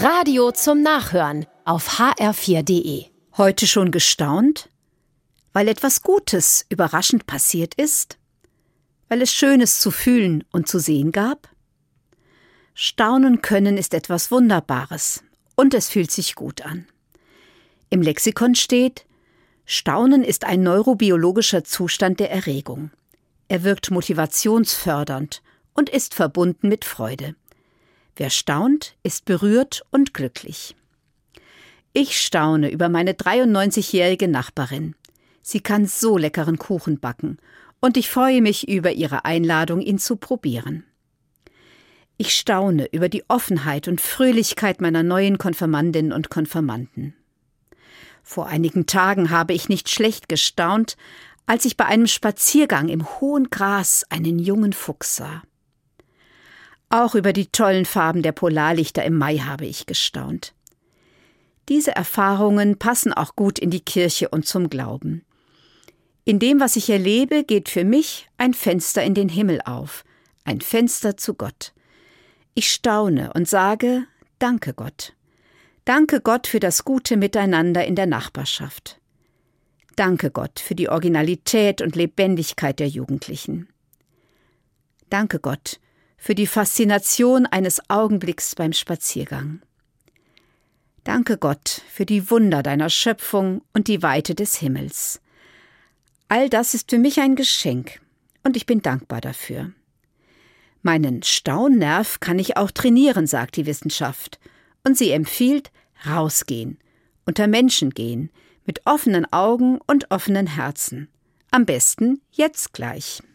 Radio zum Nachhören auf hr4.de. Heute schon gestaunt? Weil etwas Gutes überraschend passiert ist? Weil es Schönes zu fühlen und zu sehen gab? Staunen können ist etwas Wunderbares und es fühlt sich gut an. Im Lexikon steht: Staunen ist ein neurobiologischer Zustand der Erregung. Er wirkt motivationsfördernd und ist verbunden mit Freude. Wer staunt, ist berührt und glücklich. Ich staune über meine 93-jährige Nachbarin. Sie kann so leckeren Kuchen backen und ich freue mich über ihre Einladung, ihn zu probieren. Ich staune über die Offenheit und Fröhlichkeit meiner neuen Konfirmandinnen und Konfirmanden. Vor einigen Tagen habe ich nicht schlecht gestaunt, als ich bei einem Spaziergang im hohen Gras einen jungen Fuchs sah. Auch über die tollen Farben der Polarlichter im Mai habe ich gestaunt. Diese Erfahrungen passen auch gut in die Kirche und zum Glauben. In dem, was ich erlebe, geht für mich ein Fenster in den Himmel auf, ein Fenster zu Gott. Ich staune und sage: Danke Gott. Danke Gott für das gute Miteinander in der Nachbarschaft. Danke Gott für die Originalität und Lebendigkeit der Jugendlichen. Danke Gott für die Faszination eines Augenblicks beim Spaziergang. Danke Gott für die Wunder deiner Schöpfung und die Weite des Himmels. All das ist für mich ein Geschenk und ich bin dankbar dafür. Meinen Staunnerv kann ich auch trainieren, sagt die Wissenschaft. Und sie empfiehlt: rausgehen, unter Menschen gehen, mit offenen Augen und offenen Herzen. Am besten jetzt gleich.